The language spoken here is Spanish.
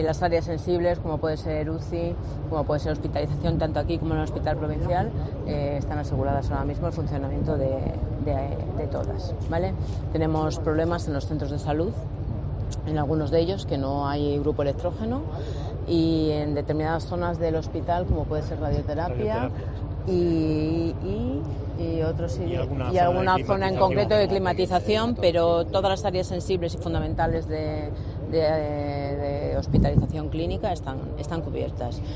Las áreas sensibles, como puede ser UCI, como puede ser hospitalización, tanto aquí como en el hospital provincial, están aseguradas ahora mismo el funcionamiento de todas, ¿vale? Tenemos problemas en los centros de salud, en algunos de ellos que no hay grupo electrógeno, y en determinadas zonas del hospital, como puede ser radioterapia. Y alguna zona en concreto de climatización, pero todas las áreas sensibles y fundamentales de hospitalización clínica están cubiertas.